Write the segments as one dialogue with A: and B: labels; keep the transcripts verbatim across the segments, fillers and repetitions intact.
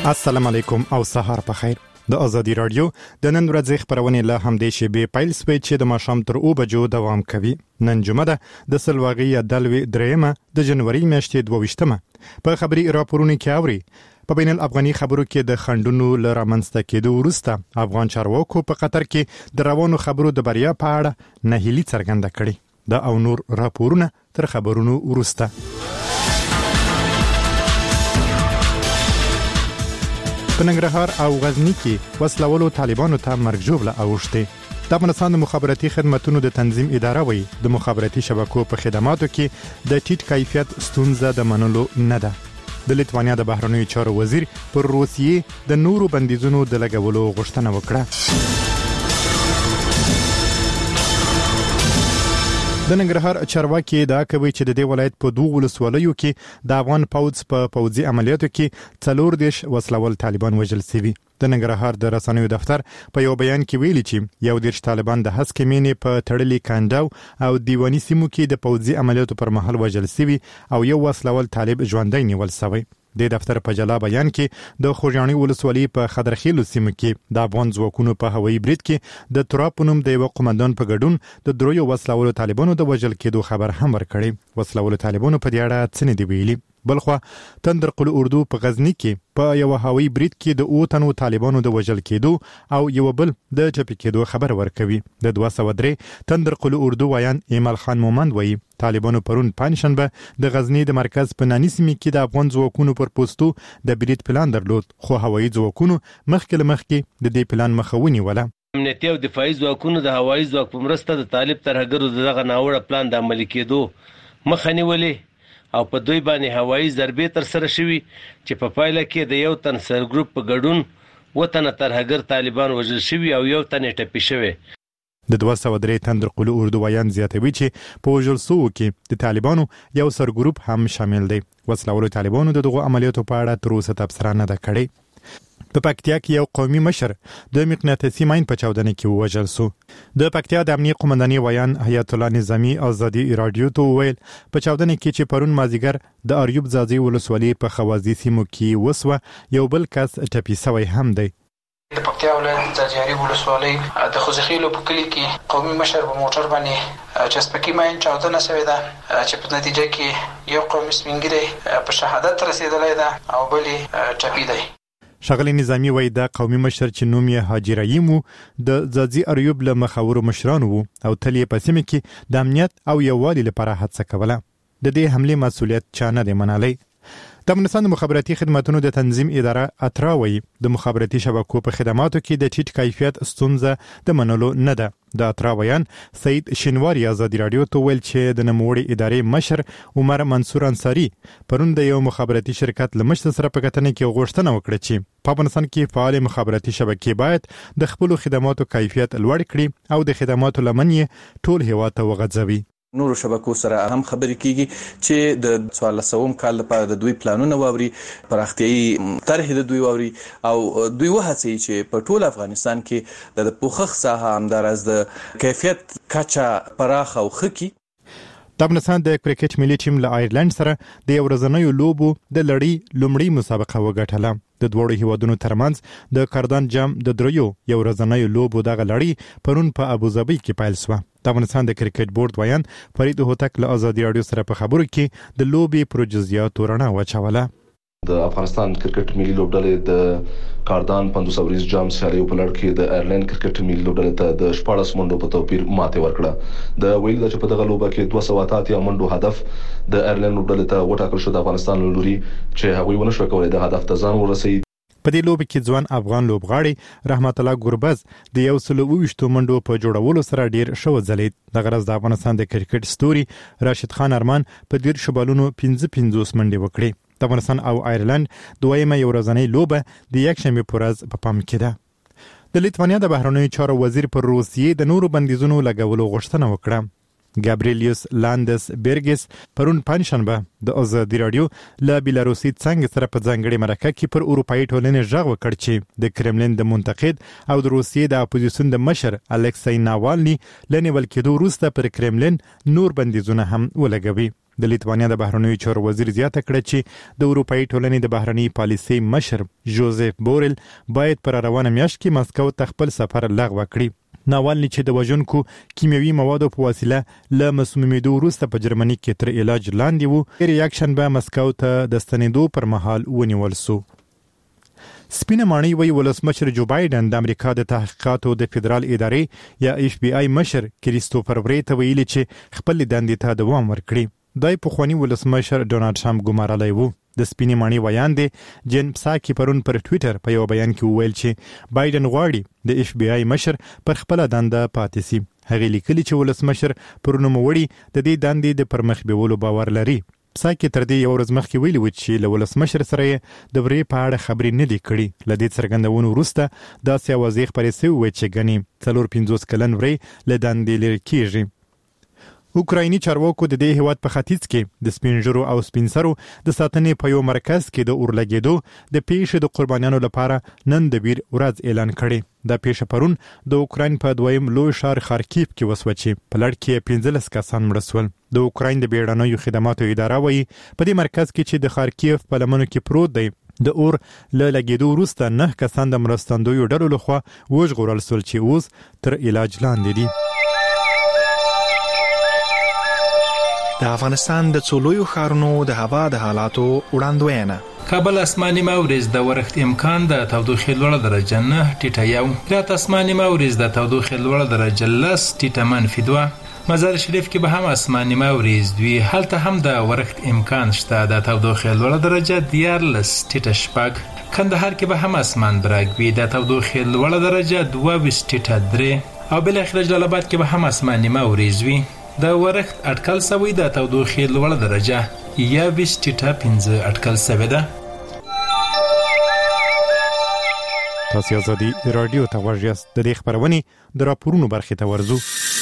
A: السلام علیکم او سهار په خیر. د ازادي رادیو د نن ورځې خبرونه له همدې شیبې پیل سوي چې د ماښام تر او بجو دوام کوي. نن جمعه ده د سلواغي دلوي درېمه د جنوري میاشتې دوه ویشتمه. په خبري راپورونو کې اوري په بین الافغاني خبرو کې د خندونو ل رامنځته کېدو وروسته افغان چارواکو په قطر کې د روانو خبرو د بریا په اړه نهیلي څرګنده کړې. دا او نور راپورونه تر خبرونو وروسته. په ننګرهار او غزنی کې وسلوالو طالبانو ته مرګ ژوبله اوښتې. د افغانستان د مخابراتي خدماتونو د تنظیم اداره وایي د مخابراتي شبکو په خدماتو کې د ټیټ کیفیت ستونزه د منلو نه ده. د لیتوانیا د بهرنیو چارو وزیر پر روسیې د نورو بندیزونو د لګولو غوښتنه وکړه. د ننګرهار چارواکي دا کوي چې د دې ولایت په دوه ولسوالیو کې د افغان پوځ په پوځي عملیاتو کې څلور دیش وسلوال طالبان وژل شوي. د ننګرهار د رسنیو دفتر په یو بیان کې ویلي چې یو دیش طالبان د هسکې مینې په تړلي کانډاو او دیواني سیمو کې د پوځي عملیاتو پر مهال وژل شوي او یو وسلوال طالب ژوندی نیول شوی. د دفتر په جلا بیان کې د خوږیاڼي ولسوالۍ په خضرخیلو سیمه کې د افغان ځواکونو په هوایي برید کې د تراب نوم د یو قومندان په ګډون د دریو وسلوالو طالبانو د وژل کېدو خبر هم ورکړی. وسلوالو طالبانو په دې اړه څه نه دی ویلي. بلخوا تندر قل اردو په غزنی کې په یو هوایي برید کې د او تنو طالبانو د وژل کېدو او یو بل د چپی کېدو خبر ورکوي. د دوه سوه درې تندر قل اردو ویان ایمل خان مومند وایي طالبانو پرون پنځشنبه د غزنی د مرکز په نانی سیمه کې د افغان ځواکونو پر پوسټو د برید پلان درلود، خو هوایي ځواکونو مخکې مخکې د دې پلان مخه ونیوله.
B: امنیتي او دفاعي ځواکونو د هوایي ځواک په مرسته د طالب ترهګرو دغه ناوړه پلان د عملي کېدو مخه نیولې او په دوی باندې هوایي ضربې تر سره شوي چې په پایله کې د یو تن سر ګروپ په ګډون وطن ترهګر طالبان وژل شوي او یو تن ټپي شوی.
A: د دوه سوه درې تندر قلو اردو ویان زیاتوي چې په وژل سوو کې د طالبانو یو سر ګروپ هم شامل دی. وسلوالو طالبانو د دغو عملیاتو په اړه تر اوسه تبصره نه ده کړې. په پکتیا کې یو قومي مشر د مقناطیسي ماین په چاودنه کې ووژل شو. د پکتیا د امنیه قومندانۍ ویان حیات الله نظامی ازادي رادیو ته وویل په چاودنه کې چې پرون مازیګر د اریوب ځاځي ولسوالۍ په خوازي سیمو کې وسوه یو بل کس ټپي شوی هم دی.
C: د پکتیا ولایت د جاری ولسوالۍ د خوځخیلو په کلی کې قومي مشر په موټر باندې چسپکی ماین چاودنه شوې ده چې په نتیجه کې یو قومي سپینګری په شهادت رسیدلی ده او بل ټپي دی.
A: شغلی نظامی وای د قومي مشر چې نوم یې حاجی رحیم د ځاځي اریوب له مخاورو مشرانو او تل یې په سیمه کې د امنیت او یووالي لپاره هڅه کوله. د دې حمله مسؤلیت چا نه دی منلی. د افغانستان د مخابراتي خدماتونو د تنظیم اداره اترا وایي د مخابراتي شبکو په خدماتو کې د ټیټ کیفیت ستونزه د منلو نه ده. د اترا ویان سید شینواری ازادي رادیو ته ویل چې د نوموړي ادارې مشر عمر منصور انصاری پرون د یو مخابراتي شرکت له مشر سره په کتنه کې غوښتنه وکړه چې په افغانستان کې فعال مخابراتي شبکې باید د خپل خدماتو کیفیت لوړ کړي او د خدماتو لمن یې ټول هیواد ته وغځوي.
D: نورو شبکو سره هم خبرې کیږي چې د څوارلسم کال لپاره د دوی پلانونه واوري، پراختیايي طرحې د دوی واوري او دوی وهڅوي چې په ټول افغانستان کې د پوښښ ساحه همدارس د کیفیت کچه پراخه او ښه کړي.
A: د افغانستان د کرکټ ملي ټیم له آیرلند سره د یو ورځنیو لوبو د لړۍ لومړۍ مسابقه وګټله. د دوړو هیوادونو ترمنځ د کاردان جام د دریو یو ورځنیو لوبو دغه لړۍ پرون په ابوظبي کې پیل شوه. د افغانستان د کرکټ بورډ ویان فرید هوتک له ازادي رادیو سره په خبرو کې د لوبې پروجزیاتو رڼا واچوله.
E: د افغانستان کرکټ ملي لوبډلې د کاردان پنځوس اوریز جام سیالیو په لړ کې د آیرلند کرکټ ملي لوبډلې ته د شپاړس منډو په توپیر ماته ورکړه. د ویل چې په دغه لوبه کې دوه سوه اتیا منډو هدف د آیرلند لوبډلې ته وټاکل شو د افغانستان لوري چې هغوی ونه شو کولای د هدف ته ځان ورسوي.
A: په دې لوبه کې ځوان افغان لوبغاړي رحمت الله ګوربز د یو سل او ویشتو منډو په جوړولو سره ډیر شو ځلید. د غرض د افغانستان د کرکټ ستوري راشد خان ارمان په ډیر شبالونو پنځه پنځوس منډې وکړي. د افغانستان او آیرلند دویمه یو ورځنۍ لوبه د یکشنبه په ورځ په پام کې ده. د لیتوانیا د بهرنیو چارو وزیر پر روسیې د نورو بندیزونو لګولو غوښتنه وکړه. ګابریلیوس لاندس بیرګس پرون پنځشنبه د ازادي رادیو له بیلاروسي څنګه سره په ځانګړي مرکه کې پر اروپאי ټولنې ژغ وکړ چې د کرملین د منتقد او د روسیې د اپوزیسیون د مشر الکسی ناوالني لنیول کېدو وروسته پر کرملین نور بندیزونه هم ولګوي. د لیتوانیا د بهرنیو چارو وزیر زیاته کړه چې د اروپאי ټولنې د بهرنی پالیسي مشر جوزف بورل باید پر روانه میاشت کې مسکو ته خپل سفر لغوه کړي. ناوالني چې د وژونکو کیمیاوي موادو په وسیله له مسمومیدو وروسته په جرمني کې تر علاج لاندې وو، ریاکشن به مسکو ته د ستنېدو پر مهال ونیول سو. سپینه ماڼۍ وی ولسمشر جو بایدن د امریکا د تحقیقاتو د فدرال ادارې یا اف بی آی مشر کریستوفر وری ته ویلي چې خپل دندې ته دوام ورکړي. دای پخوانی ولسمشر ډونالد ټرمپ ګمارلی وو. د سپینې ماڼۍ ویان دی جن پساکی پرون پر ټویټر په یو بیان کې وویل چې بایدن غواړي د اف بی آی مشر پر خپل دنده پاتې سي. هغه لیکلي چې ولسمشر پر نوموړي د دې دندې د پرمخ بیولو باور لري. پساکی تر دې یو ورځ مخکې ویلي و چې له ولسمشر سره د وری په اړه خبرې نه دي کړي. له دې څرګندونو وروسته داسې اوازې خپرې شوې وې چې ګنې څلور پنځوس کلن وری له دندې لرې کیږي. اوکرایني چارواکو د دې هیواد په ختیځ کې د سپینجرو او سپینسرو د ساتنې په یو مرکز کې د اورلګېدو د پیښې د قربانیانو لپاره نن د ویر ورځ اعلان کړي. دا پیښه پرون د اوکراین په دویم لوی ښار خارکیف کې وسوه چې په لړ کې پنځلس کسان مړه شول. د اوکراین د بیړنیو خدماتو اداره وایي په دې مرکز کې چې د خارکیف په لمنو کې پروت دی د اور له لګېدو وروسته نه کسان د مرستندویو ډلو لخوا وژغورل شول چې اوس تر علاج لاندې دي.
F: د افغانستان د څولویو ښارونو د هوا د حالاتو وړاندوینه.
G: کابل اسماني مورز د ورښت امکان د تودوخې لوړه درجه نه ټیټه یو، رات اسماني مورز د تودوخې لوړه درجه لس ټیټه منفي دوه، مزار شریف کې به هم اسماني مورز دوی، هلته هم د ورښت امکان شته د تودوخې لوړه درجه دیارلس ټیټه شپږ، کندهار کې به هم اسمان براق وي د تودوخې لوړه درجه دوه ویشت ټیټه درې، او بالاخره جلال آباد کې به هم اسماني مورز وي د ورښت اټکل سوی د تودوخې لوړه درجه یا ویشت ټیټه پنځه اټکل سوی ده.
A: تاسو ازادي رادیو ته غوږ یاست. د دې خبرونې د راپورونو برخې ته ورځو.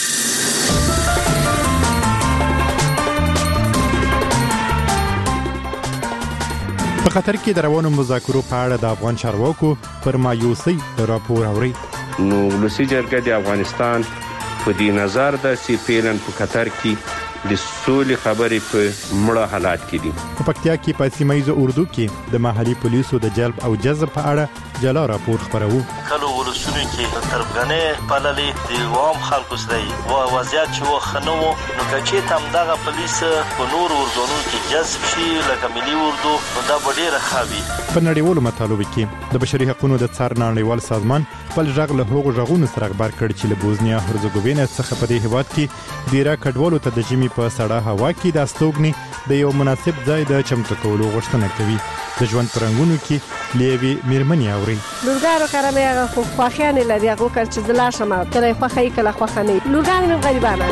A: په قطر کې د روانو مذاکرو په اړه د افغان چارواکو پر مایوسۍ راپور اوري.
H: نو ولسی جرګه د افغانستان په دې نظر د سی پیلن په قطر کې د سولې خبرې په مړه حالات کې دي.
A: په پکتیا کې په سیمایي اردو کې د محلي پولیسو د جلب او جذب په اړه جلا راپور خبرو.
I: کله ولسونه کې تربګنې پللې د عام خلکو سره و وضعیت چې وخنو نو چې تم دغه پولیس په نور اردونو کې جذب شي لکه ملي اردو دا ډېر خابي.
A: په نړیوالو مطالبه کې د بشري حقوقو د څار نړیوال سازمان خپل ژغ له هغو ژغونو سره خبر کړ چې له بوزنیا هرزګوینه څخه په دې هیواد کې ډیره کډوالو ته د جمی په سړه هوا کې د استوګنې د یو مناسب ځای د چمتو کولو غوښتنه کوي. د ژوند پرنګونو کې لیوي میرمنې اوري.
J: لورګارو کرامه هغه خو خوښیان لري هغه کړ چې دلا شمه ترې خوخی کله خوخنی لورګان نو غریبانه.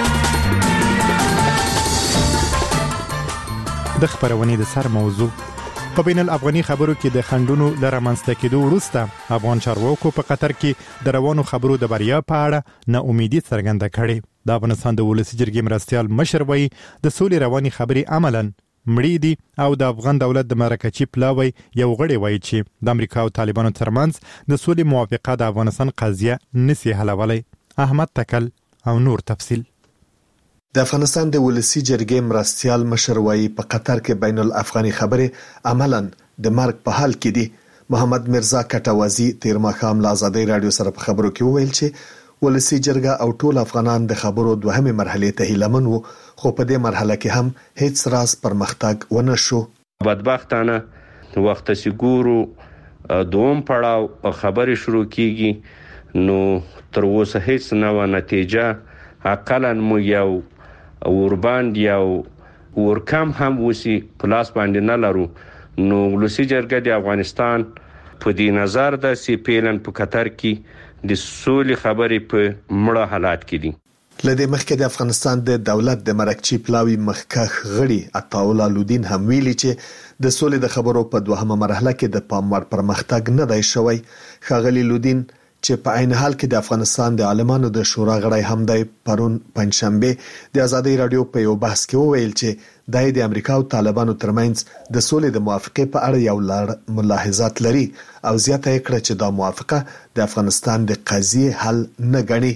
A: د خبرونې د سر موضوع په بین الافغاني خبرو کې د خندونو لرمنځته کېدو وروسته افغان چارواکو په قطر کې د روانو خبرو د بریا په اړه نا امیدي څرګنده کړې. د افغانستان د ولسی جرګې مرستیال مشر وایي د سولې رواني خبرې عملاً مړې دي او د افغان دولت د مرکچی پلاوی یو غړی وایي چې د امریکا او طالبانو ترمنځ د سولې موافقه د افغانستان قضیه نسی حلولی. احمد تکل او نور تفصیل.
K: د افغانستان د ولسی جرګې مرستیال مشر وایي په قطر کې بین الافغاني خبرې عملاً د مرګ په حال کې دي. محمد مرزا کټوازی تیر ماښام له ازادي رادیو سره په خبرو کې وویل چې ولسی جرګه او ټول افغانان د خبرو دوهمه مرحله ته هیلمن وو، خو په دې مرحله کې هم هیڅ راز پرمختګ ونه شو.
H: بدبختانه وخت سګورو دوم پړاو خبرې شروع کیږي نو تر اوسه هیڅ نوې نتیجه اقلاً مو یو اورباند یو ورکم هم وسی پلاس باندې نه لرو. نو ولسی جرګه د افغانستان په دې نظر د سی پیلن په قطر کې د سولې خبرې په مړه حالات کې دي.
K: لدې مخکې د افغانستان د دولت د مرکچی پلاوی مخکخ غړي عطاولا لودین هم ویلي چې د سولې د خبرو په دوهمه مرحله کې د پاموړ پرمختګ نه دی شوی. ښاغلي لودین چې په عین حال کې د افغانستان د عالمانو د شورا غړی هم دی پرون پنځشنبه د ازادي رادیو په یو بحث کې وویل چې د امریکا او طالبانو ترمنځ د سولې د موافقه په اړه یو لړ ملاحظات لري او زیاته کړه چې دا موافقه د افغانستان د قضیې حل نه ګڼي.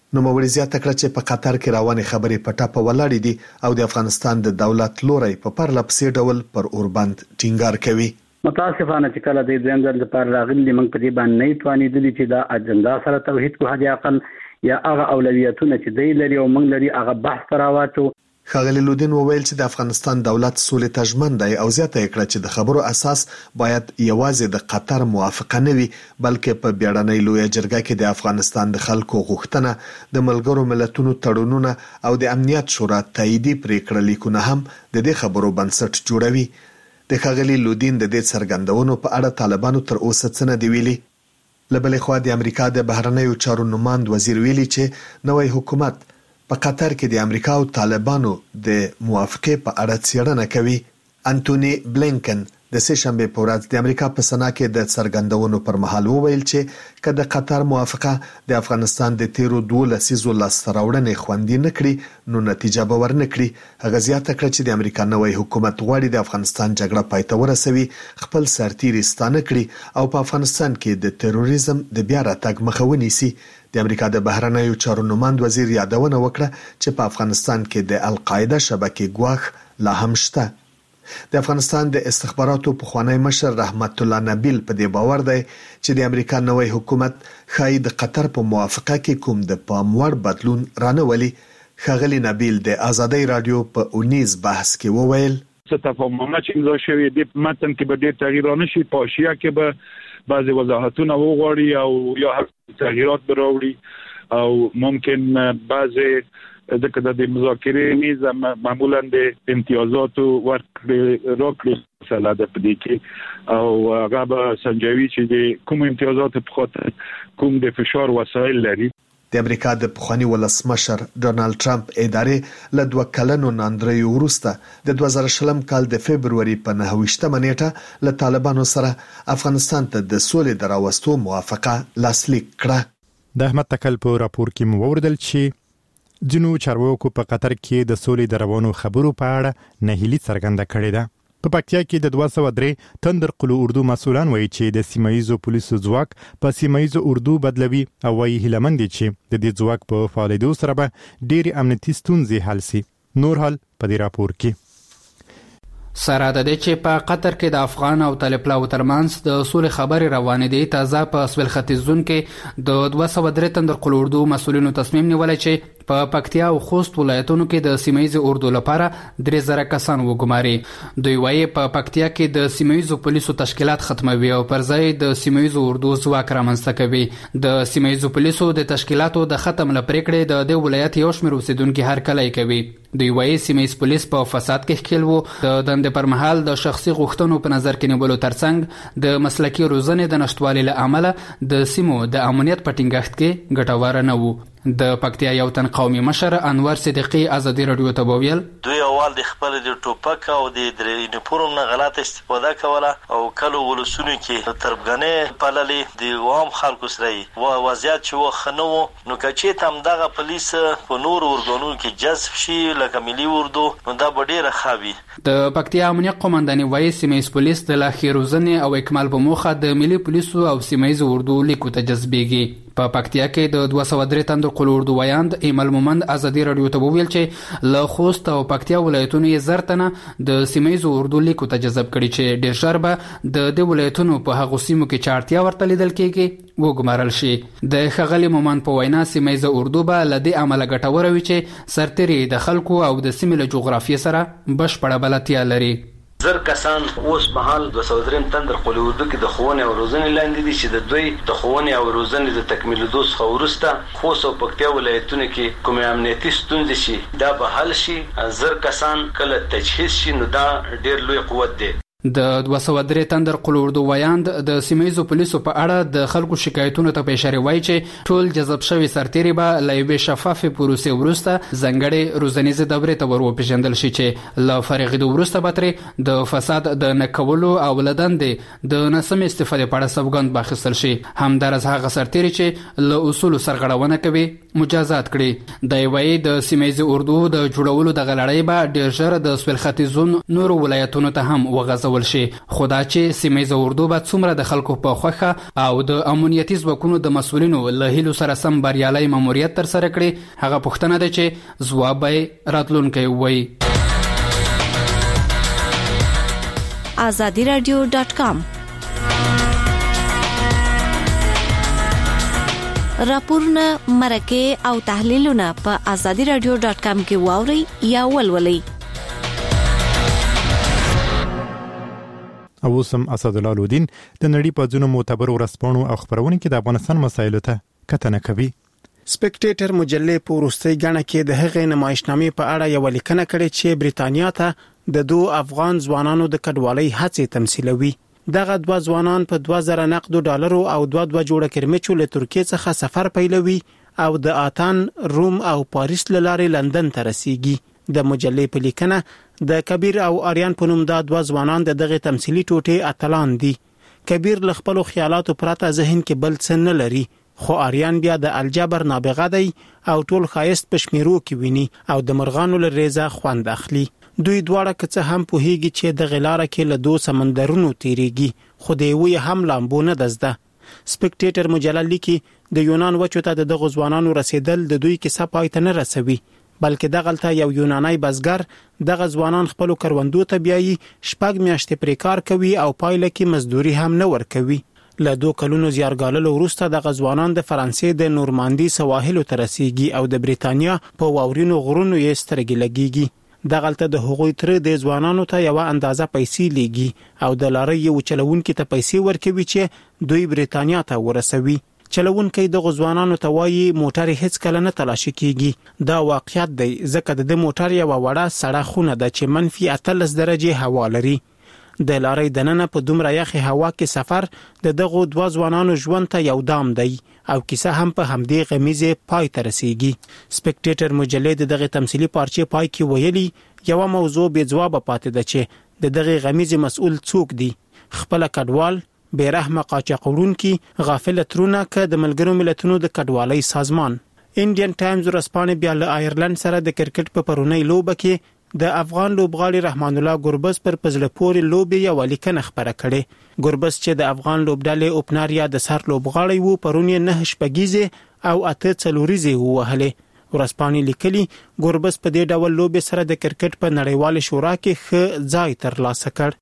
K: نو موري زیاته کړه چې په قطر کې روانې خبرې په ټاپه ولاړې دي او د افغانستان د دولت لوري په پرله پسې ډول پر اوربند ټینګار کوي.
L: متاسفانه چې کله د دویم ځل لپاره راغلي موږ په دې باندې نه توانېدل چې دا اجنډا سره توحید کو هدي عقل یا هغه اولویتونه چې دی لري او موږ لري هغه بحث راواتو.
K: ښاغلي لودین وویل چې د افغانستان دولت سولې ته ژمن دی او زیاته کړه چې د خبرو اساس باید یوازې د قطر موافقه نه وي بلکې په بیړنۍ لویه جرګه کې د افغانستان د خلکو غوښتنه د ملګرو ملتونو تړونونه او د امنیت شورا تاییدي پریکړه لیکونه هم د دې خبرو بنسټ جوړوي. د ښاغلي لودین د دې څرګندونو په اړه طالبانو تر اوسه څه نه دی ویلي. لبلې خوا د امریکا د بهرنیو چارو نماند وزیر ویلي چې نوی حکومت په قطر کې د امریکا او طالبانو د موافقې په اړه څېړنه کوي. انټونی بلینکن د سه شنبه په ورځ د امریکا په سنا کې د څرګندونو پر مهال وویل چې کله د قطر موافقه د افغانستان د تیرو دوه لسیزو لاستراوړنې خوندي نکړي نو نتیجه به ورنکړي. هغه زیاته کړه چې د امریکا نوی حکومت غواړي د افغانستان جګړه پای ته ورسوي، خپل سرتیري ستانه کړي او په افغانستان کې د تروریزم د بیا راتګ مخه ونیسي. د امریکا د بهرنیو چارو نماند وزیر یادونه وکړه چې په افغانستان کې د القاعده شبکې ګواښ لا هم شته. د افغانستان د استخباراتو پخوانی مشر رحمت الله نبیل په دې باور دی چې د امریکا نوی حکومت ښایي د قطر په موافقه کې کوم د پام وړ بدلون رانهولي. ښاغلي نبیل د آزادۍ رادیو په اونیز بحث کې وویل
M: څه تفاهمونه چې امضا شوي دي په متن کې به ډېر تغییر رانشي، په حاشیه کې به بعضی وضاحتونه وغواړي او یا تغییرات به راوړي او ممکن بعضی د کده د مذاکرې میز معمولا د امتیازات ورکړي راکړي مسله ده په دې کې او هغه به سنجوي چې د کوم امتیازات په خاطر کوم د فشار وسایل لري.
K: د امریکا د پخوانی ولسمشر ډونالد ټرمپ ادارې له دوه کلنو ناندریو وروسته د دوه زره شلم کال د فبرवरी په نهه ویشتمه نیټه له طالبانو سره افغانستان ته د سولې د راوستو موافقه لاسلیک کړه.
A: د احمد تکل په راپور کې مو وردل چې جنو چارواکو په قطر کې د سولې د روانو خبرو په اړه نهیلي څرګنده کړې ده. په پکتیا کې د دوه سوه درې تندر قلو اردو مسؤلان وایي چې د سیمایزو پولیسو ځواک په سیمایزو اردو بدلوي او وایي هیلمن دي چې د دې ځواک په فعالیدو سره به ډېرې امنیتي ستونزې حل سي. نور حال په دې راپور کې
N: سره د دې چې په قطر کې د افغان او طالبانو ترمنځ د اصول خبري روانې دي. تازه په سویل ختیځون کې د دوه سوه درې تندر قلو اردو مسؤلینو تصمیم نیولای چې په پکتیا او خوست ولایتونو کې د سیمایي اردو لپاره درې زره کسان وګماري. دوی وايي په پکتیا کې د سیمایي پولیسو تشکیلات ختموي او پر ځای د سیمایي اردو ځواک رامنځته کوي. د سیمایي پولیسو د تشکیلاتو د ختم لپاره د دې ولایت یو شمېر اوسیدونکو هرکلی کوي. دوی وايي سیمایي پولیس په فساد کې ښکیل وو. د دند پر مهال د شخصي غوښتنو په نظر کې نیولو ترڅنګ د مسلکي روزنې د نشټوالي له امله د سیمو د امنیت په ټینګښت کې ګټور نه وو. د پکتیا یو تن قومي مشر انور صدیقی آزادی رادیو ته وویل
I: دوی اول د خپل د ټوپک او د یونیفورم نه غلط استفاده کوله او کله ولسونو کې تربګنې پاللې د عام خلکو سره و وضعیت چې وخنو نو کچې تم دغه پولیس په نور ورګونو کې جذب شي لکه ملي اردو نو دا ډیره خابي.
N: د پکتیا امنیت قومنداني وایي سیمایي پولیس د لاخي روزنې او اکمال په موخه د ملي پولیسو او سیمایي اردو لیکو ته جذبېږي. په پکتیا کې د دوه سوه درې تندر قلو اردو ویاند ایمل مومند آزادی رادیو ته وویل چې له خوست او پکتیا ولایتونو یې زرتنه د سیمایي اردو لیکو ته جذب کړي چې ډېر ژر به د دې ولایتونو په هغو سیمو کې چې اړتیا ورته لیدل کېږي وګمارل شي. د ښاغلي مومند په وینا سیمایي اردو به له دې امله ګټوره وي چې سرتیري د خلکو او د سیمې له جغرافیې سره بشپړه بلدتیا لري.
O: زر کسان اوس مهال دوه سوه درې تندر قلو اردو کې د ښوونې او روزنې لاندې دي چې د دوی د ښوونې او روزنې د تکمیلېدو څخه وروسته خوست او پکتیا ولایتونو کې کومې امنیتي ستونزې شي دا به حل شي. زر کسان کله تجهیز شي نو دا ډېر لوی قوت دی.
N: د دوه سوه درې تندر قلو اردو ویاند د سیمایي پولیسو په اړه د خلکو شکایتونو ته په اشاره وایي چې ټول جذب شوي سرتیري به له یوې شفافې پروسې وروسته ځانګړې روزنیزې دورې ته ور وپېژندل شي چې له فارغېدو وروسته به ترې د فساد د نه کولو او له دندې د ناسمې استفادې په اړه سوګند واخیستل شي. همداراز هغه سرتیري چې له اصولو سرغړونه کوي مجازات کړي. دی وایي د سیمایي اردو د جوړولو دغه لړۍ به ډېر ژر د سویل ختیځون نورو ولایتونو ته هم وغځول ورکول شي. خدا چې سیمه اردو به څومره د خلکو په خوخه او د امنیتي ځواکونو د مسولینو له هیلو سره سم بریالي ماموریت تر سره کړي، هغه پوښتنه ده چې ځواب به راتلونکی وي.
P: آزادی رادیو ډاټ کام راپورونه، مرکه او تحلیلونه په آزادی رادیو ډاټ کام کې واورئ یا ولولئ.
A: او سم اسد الله لودین د نړۍ په ځینو معتبرو ورځپاڼو او خبرونو کې د افغانستان مسایلو ته کتنه کوي.
Q: سپیکټیټر مجلې په وروستۍ غاڼه کې د هغې نمایشنامې په اړه یو لیکنه کړې چې بریتانیا ته د دوه افغان ځوانانو د کډوالۍ هڅې تمثيلوي. دغه دوه ځوانان په دوه زره نقد ډالرو او دوه دوه جوړه کرمچو له ترکیې څخه سفر پیلوي او د آتن، روم او پاریس لاره لندن ته رسیږي. د مجلې په لیکنه د کبیر او آریان په نوم د دوه ځوانان د دغه تمثيلي ټوټې اتلان دي. کبیر ل خپل خیالاتو پرته ذهن کې بل څه نه لري، خو آریان بیا د الجبر نابغه دی او ټول خایست په شمیرو کې ویني او د مرغانو له ریزه خوند اخلي. دوی دواړه که هم پوهیږي چې د غلاره کې له دوه سمندرونو تیریږي، خو د یوې هم لامبو نه دزده. سپیکټیټر مجله لیکي د یونان وچو ته د دغه ځوانانو رسیدل د دوی کیسه پای ته نه رسوي، بلکې دغلته یو یوناني بزګر دغه ځوانان خپل کروندو ته بیایي، شپږ میاشتې پرې کار کوي او پایله کې مزدوري هم نه ورکوي. له دوه کلونو زیارګالو وروسته د غزوانان د فرانسې د نورماندي سواحل ته رسیږي او د بریتانیا په واورینو غرونو یې سترګې لګيږي. دغلته د هغوی تر د ځوانانو ته یو اندازه پیسې لیږي او د لارې یو چلوونکي ته پیسې ورکوي چې دوی بریتانیا ته ورسوي. چلوونکي د غزوانانو ته وایي موټر هیڅ کله نه تلاشي کیږي. دا واقعیت دی ځکه د موټر یو وړه سړه خونه ده چې منفي اتلس درجه هوا لري. د لارې دننه په دومره یخي هوا کې سفر د دغه دوه ځوانانو ژوند ته یو دام دی او کیسه هم په همدې غمیزه پای ته رسیږي. سپیکټیټر مجلې د دغه تمثيلي پارچې پای کې ویلي یو موضوع به جواب پاتې ده چې د دغه غمیزه مسؤل څوک دی، خپل کډوال، بیرحمه قاچاقونکي، غافل ترونه که د ملګرو ملتونو د کډوالۍ سازمان. انډین ټایمز ورځپاڼه بیا له آیرلند سره د کرکټ په پرونی لوبه کې د افغان لوبغاړي رحمان الله ګربز پر پزله پوري لوبي یو لیکنه خبره کړي. ګربز چې د افغان لوبډلې اوپنر یا د سر لوبغاړي وو پرونی نه شپږیزه او اته څلوریزه وهله. ورځپاڼې لیکلي ګربز په دې ډول لوبي سره د کرکټ په نړیوال شورا کې ښه ځای ترلاسه کړ.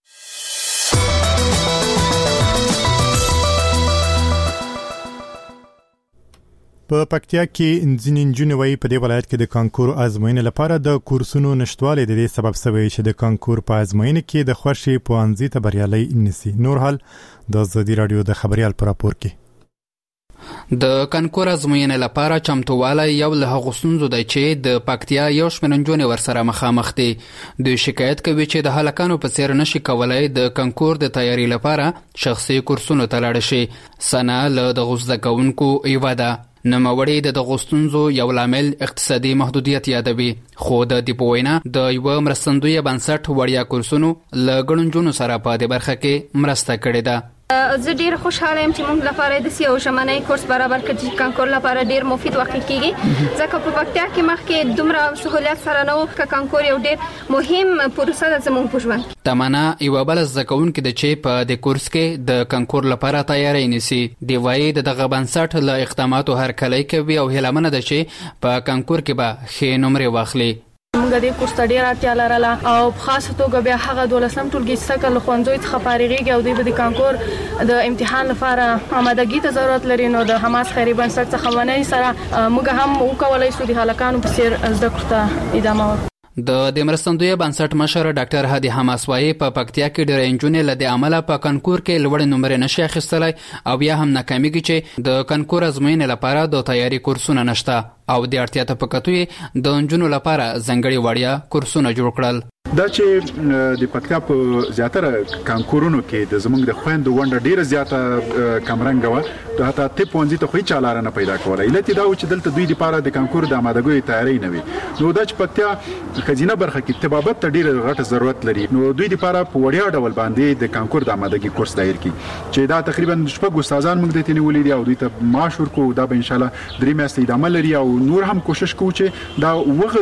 A: په پکتیا کې ځینې نجونې وایي په دې ولایت کې د کانکور ازموینې لپاره د کورسونو نشټوالی د دې سبب شوی چې د کانکور په ازموینې کې د خوښي پوهنځي ته بریالي نسی. نور حال د آزادی رادیو د خبريال پر راپور کې
N: د کانکور ازموینې لپاره چمتووالی یو له هغو ستونزو دی چې د پکتیا یو شمېر نجونې ورسره مخامخ دي. دوی شکایت کوي چې د هلکانو په څیر نشي کولای د کانکور د تیاری لپاره شخصي کورسونو ته لاړ شي. سنا له دغو زده کوونکو یوه ده. نوموړي د دغو ستونزو یو لامل اقتصادي محدودیت یادوي، خو د دې په وینا د یوه مرستندویه بنسټ وړیا کورسونو له ګڼو نجونو سره په دې برخه کې مرسته کړې ده.
R: زه ډیر خوشاله یم چې موږ لپاره د سیو ژمنۍ کورس برابر کړي چې کانکور لپاره ډیر مفید واقع کیږي، ځکه په پکتیا کې مخکې دومره سہولیت سره نه و چې کانکور یو ډیر مهم پروسه ده زموږ په ژوند.
N: تمنا یو بل زده کوونکې د چې په د کورس کې د کانکور لپاره تیاری نیسي. دی وایي د دغه بنسټ له اقداماتو هرکلی کوي او هیله منه ده چې په کانکور کې به ښې نمرې واخلي.
S: موږ د کورس ته ډیر اړتیا لرله او په خاصه توګه بیا هغه دولسم ټولګي څخه له ښوونځیو څخه فارغېږي او دوی به د کانکور د امتحان لپاره آمادګي ته ضرورت لري. نو د حماس خیري بنسټ څخه ونې سره موږ هم وکولای شو د هلکانو په څیر زده کړو ته ادامه ورکړو.
N: د د مرستندوی بنسټ مشر ډاکټر هادي حماسوایی په پکتیا کې ډېر انجونې له د عمله په کانکور کې لوړ نمرې نشي اخیستلای او بیا هم ناکامیږي چې د کانکور ازموینې لپاره د تیاری کورسونه نشته او د اړتیا ته پکتوې د انجونو لپاره ځنګړي وړیا کورسونه جوړ کړل.
T: دا چې د پکتیا په زیاتره کانکورونو کې د زمونږ د خويندو ونډه ډیره زیاته کمرنګ و، د هتا ته پونځي ته خو هیڅ چالار نه پیدا کولای. لته دا چې دلته دوی لپاره د کانکور د آمادګۍ تیاری نه وي. نو دا چې پکتیا خزینه برخه کې طبابت ته ډیره غټه ضرورت لري. نو دوی لپاره په وړیا ډول باندې د کانکور د آمادګۍ کورس دایر کی چې دا تقریبا شپږ استادان موږ د تینې ولې او دوی ته معاش ورکو. دا به ان شاء الله درې میاشتې ادامه لري او نور هم کوشش کوو چې دا وغځو.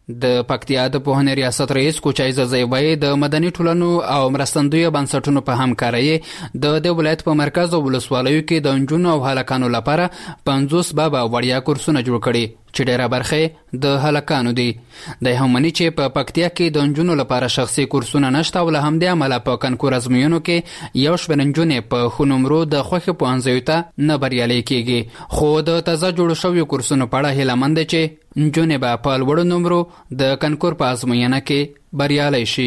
N: د پکتیا د پوهنې ریاست رئیس کوچای ززیوی د مدني ټولنو او مرستندوی بنسټونو په همکارۍ د د ولایت په مرکز او ولسوالیو کې د نجونو او هلکانو لپاره پنځوس بابا وړیا کورسونه جوړ کړي چې ډیره برخه د هلکانو دي. د همني چې په پکتیا کې د نجونو لپاره شخصي کورسونه نشته ول هم د عمله په کنکور ازموینو کې یو شمېر نجونې په خونمرو د خوخه پوهنځیو ته نه بریالي کیږي. خو د تازه جوړ شویو کورسونو په اړه هیله مند چې نجونې به په لوړو نمرو د کنکور په ازموینه کې بریالي شي.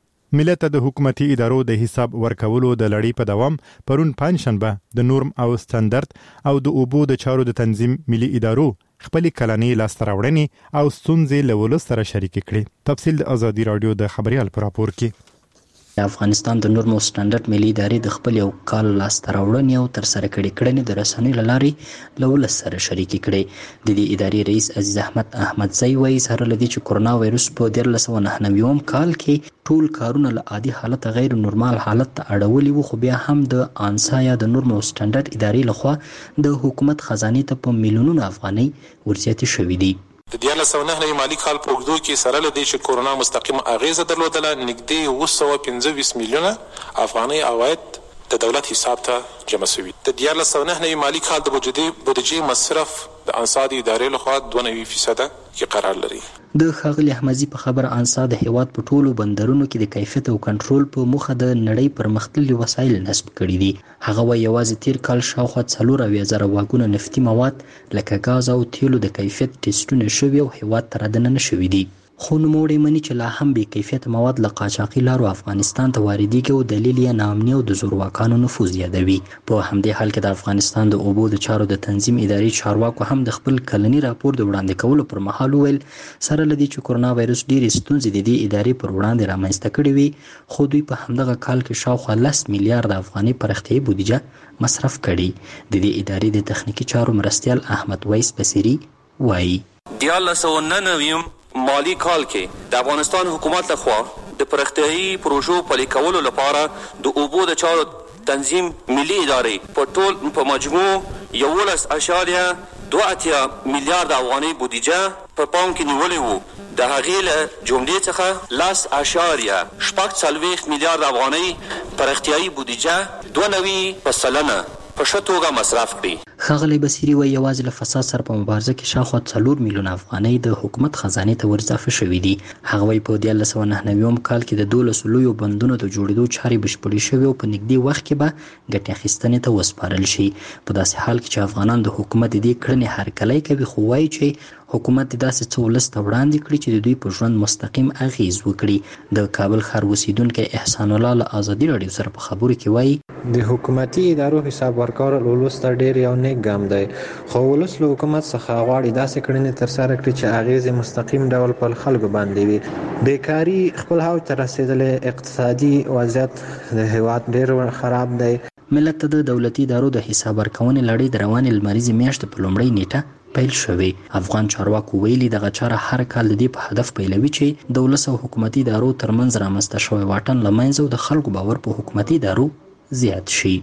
A: ملت د حکومتي ادارو د حساب ورکولو د لړۍ په دوام پرون پنځشنبه د نورم او ستاندرد او د اوبو د چارو د تنظیم ملي ادارو خپل کلنی لاستراوړنې او ستونزې له ولس سره شریک کړي. تفصیل د ازادي رادیو د خبريال پر راپور کې.
U: د افغانستان د نورم او سټانډرډ ملي ادارې د خپل یو کال لاستراوړنې او تر سره کړي کړنې د رسنۍ لارې له ولس سره شریک کړي. د دې ادارې رئیس عزیز احمد احمدزی وایي سره لدی چې کورونا وایروس په دیارلس سوه نهه نوي کال کې ټول کارونه له عادي حالت غیر نورمال حالت ته اړولي وو، خو بیا هم د انسا یا د نورم او سټانډرډ ادارې لخوا د حکومت خزانه ته په میلیونونو افغانۍ ورزیاتې شوې دي.
V: د دیارلس سوه نهه نوي مالي کال په اوږدو کې سره له دې چې کورونا مستقیم اغیزه درلودله، نږدې اوه سوه پنځه ویشت میلیونه افغانۍ عواید د دولت حساب ته جمع شوي. د دیارلس سوه نهه نوي مالي کال د بودیجې مصرف د انسا د ادارې لخوا دوه نوي فیصده کې قرار لري.
U: د ښاغلي احمدزي په خبره انسا د هیواد په ټولو بندرونو کې د کیفیت او کنټرول په موخه د نړۍ پرمختللي وسایل نصب کړي دي. هغه وایي یوازې تیر کال شاوخوا څلور اویا زره واګونه نفتي مواد لکه ګاز او تیلو د کیفیت ټیسټونه شوي او هیواد ته رادننه شوي دي. خو نوموړی مني چې لا هم بې کیفیت مواد له قاچاقي لارو افغانستان ته واردېږي او دلیل یې ناامني او د زورواکانو نفوذ یادوي. په همدې حال کې د افغانستان د اوبو د چارو د تنظیم ادارې چارواکو هم د خپل کلني راپور د وړاندې کولو پر مهال وویل سره له دې چې کورونا وایروس ډېرې ستونزې د دې ادارې پر وړاندې رامنځته کړې وي، خو دوی په همدغه کال کې شاوخوا لس میلیارډ افغانۍ پراختیایي بودیجه مصرف کړي. د دې ادارې د تخنیکي چارو مرستیال احمد ویس بصیري وایي
W: دیارلس سوه نهه نوي مالی کال کې د افغانستان حکومت لخوا د پراختیایي پروژو پلي کولو لپاره د اوبو د چارو تنظیم ملي ادارې په ټول په مجموع یولس اعشاریه دوه اتیا میلیارډ افغانۍ بودیجه په پام کې نیولې وو. د هغې له جملې څخه لس اعشاریه شپږ څلوېښت میلیارډ افغانۍ پراختیایي بودیجه دوه نوي په سلنه په ښه توګه مصرف کړي.
U: ښاغلی بصیري وایي یوازې له فساد سره په مبارزه کې شاوخوا څلور میلیونه افغانۍ د حکومت خزانې ته ور اضافه شوي دي. هغه وایي په دیارلس سوه نهه نوي کال کې د دولسو لویو بندونو د جوړېدو چارې بشپړې شوې او په نږدې وخت کې به ګټې اخیستنې ته وسپارل شي. په داسې حال کې چې افغانان د حکومت د دې کړنې هرکلی کوي، خو وایي چې حکومت داسې څه ولس ته وړاندې کړي چې د دوی په ژوند مستقیم اغیز وکړي. د کابل ښار اوسیدونکی احسان الله له ازادي راډیو سره په خبرو کې وایي
X: د حکومتي ادارو حساب ورکول ولس ته ډېر یو نیک ګام دی، خو ولس له حکومت څخه غواړي داسې کړنې ترسره کړي چې اغیزې مستقیم ډول پر خلکو باندې وي. بیکاري خپل اوج ته رسېدلې، اقتصادي وضعیت د هیواد ډېر خراب دی.
U: ملت ته د دولتي ادارو د حساب ورکونې لړۍ د روانې لمریزې میاشتې په لومړۍ نیټه پیل شوی. افغان چارواکو ویلي دغه چاره هر کال د دې په هدف پیلوي چې د ولس او حکومتي ادارو ترمنځ رامنځته شوی واټن له منځه او د خلکو باور په حکومتي ادارو زیات شي.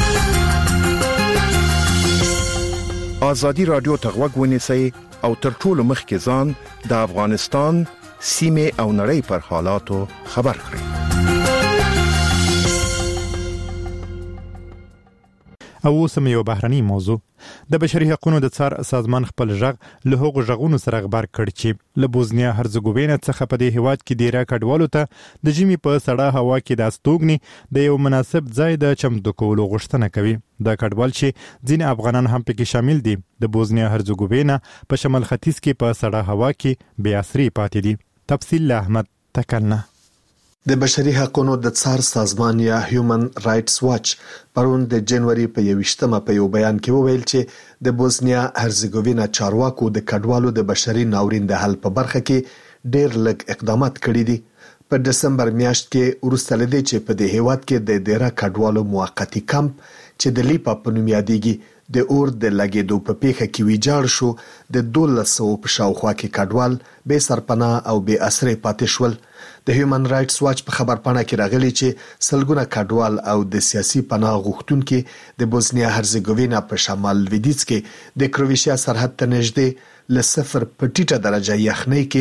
Y: ازادي رادیو ته غوږ ونیسئ او تر ټولو مخکې ځان د افغانستان سیمې او نړۍ پر حالاتو خبر کړئ.
A: او اوسم یو بهرني موضوع. د بشري حقوقو د څار سازمان خپل ژغ له هغو ژغونو سره خبر کړ چې له بوزنیا هرزګوینه څخه په دې هیواد کې ډیره کډوالو ته د جمی په سړه هوا کې د استوګني د یو مناسب ځای د چمتو کولو غوښتنه کوي. د کډوال چې ځین افغانان هم پکې شامل دي د بوزنیا هرزګوینه په شمال ختیځ کې په سړه هوا کې بې اثري پاتې دي. تفصیل له احمد تکلنه.
K: د بشري حقوقو د څار سازمان یا هیومن رائټس واچ پرون د جنوري په یوویشتمه په یو بیان کې وویل چې د بوزنیا هرزګوینه چارواکو د کډوالو د بشري ناورین د حل په برخه کې ډېر لږ اقدامات کړي دي. په دسمبر میاشت کې وروسته لدی چې په دې هیواد کې د ډیره کډوالو موقتی کمپ چې د لیپا په نوم یادېږي د اور د لګېدو په پیښه کې ویجاړ شو، د دولس سوه په شاوخوا کې کډوال بې سرپناه او بې اسرې پاتې شول. د هیومن رائټس واچ په خبرپاڼه کې راغلي چې سلګونه کډوال او د سیاسي پناه غوښتونکو د بوزنیا هرزګوینه په شمال لویدیځ کې د کروشیا سرحد ته نږدې له صفر په ټیټه درجه یخنۍ کې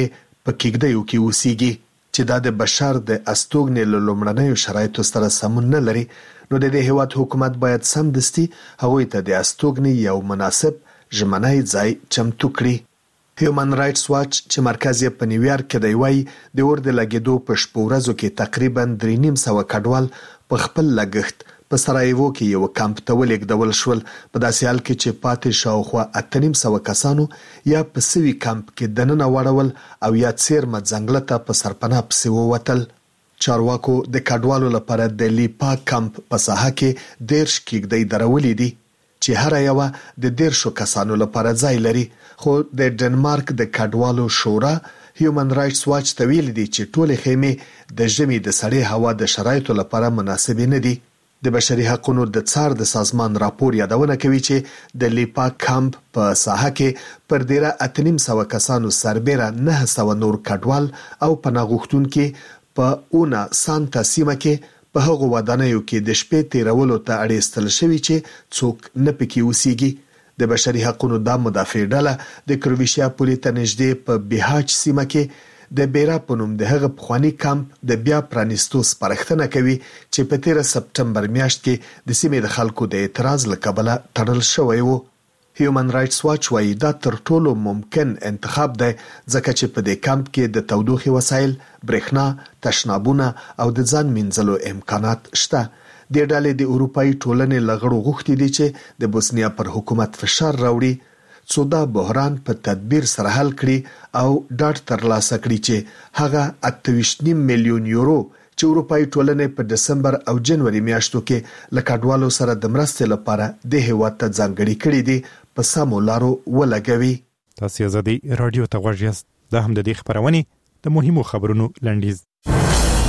K: په کېږدیو کې اوسېږي چې دا د بشر د استوګنې له لومړنیو شرایطو سره سمون نه لري، نو د دې هیواد حکومت باید سمدستي هغوی ته د استوګنې یو مناسب ژمنی ځای چمتو کړي. هیومن رائټس واچ چې مرکز یې په نیویارک کې دی وایي د اور د لګېدو په شپو ورځو کې تقریبا درې نیم سوه کډوال په خپل لګښت په سرایوو کې یو کمپ ته ولېږدول شول، په داسې حال کې چې پاتې شاوخوا اته نیم سوه کسانو یا په سوي کمپ کې دننه واړول او یا څیرمه ځنګله ته په سرپناه پسې ووتل. چارواکو د کډوالو لپاره د لیپا کمپ په ساحه کې دېرش کېږدۍ درولې دي چې هر یوه د دیرشو کسانو لپاره ځای لري، خو د ډنمارک د کډوالو شورا هیومن رائټس واچ ته ویلي دي چې ټولې خیمې د ژمي د سړې هوا د شرایطو لپاره مناسبې نه دي. د بشري حقوقو د څار د سازمان راپور یادونه کوي چې د لیپا کمپ په ساحه کې پر ډیره اته نیم سوه کسانو سربېره نه سوه نور کډوال او پناه غوښتونکي په اونا سانتا سیمه کې په هغو ودانیو کې د شپې تیرولو ته اړیستل شوي چې څوک نه پکې اوسېږي. د بشري حقوقو دا مدافع ډله د کرویشیا پولې ته نږدې په بیهاچ سیمه کې د بیرا په نوم د هغه پخواني کمپ د بیا پرانیستو سپارښتنه کوي چې په تیره سپټمبر میاشت کې د سیمې د خلکو د اعتراض له کبله تړل شوی و. هیومن رائټس واچ وایي دا تر ټولو ممکن انتخاب دی ځکه چې په دې کمپ کې د تودوخې وسایل، برېښنا، تشنابونه او د ځان مینځلو امکانات شته. د ډلې د اروپایي ټولنې له غړو غوښتي دي چې د بوسنیا پر حکومت فشار راوړي څو دا بحران په تدبیر سره حل کړي او ډاډ ترلاسه کړي چې هغه اته ویشت نیم میلیون یورو چې اروپایي ټولنې په دسمبر او جنوري میاشتو کې له کډوالو سره د مرستې لپاره د هیواد ته ځانګړي کړي دي په سمو لارو ولګوي.
A: تاسو ازادي رادیو ته غوږ یاست. دا هم د دې خبرونه د مهمو خبرونو لنډیز.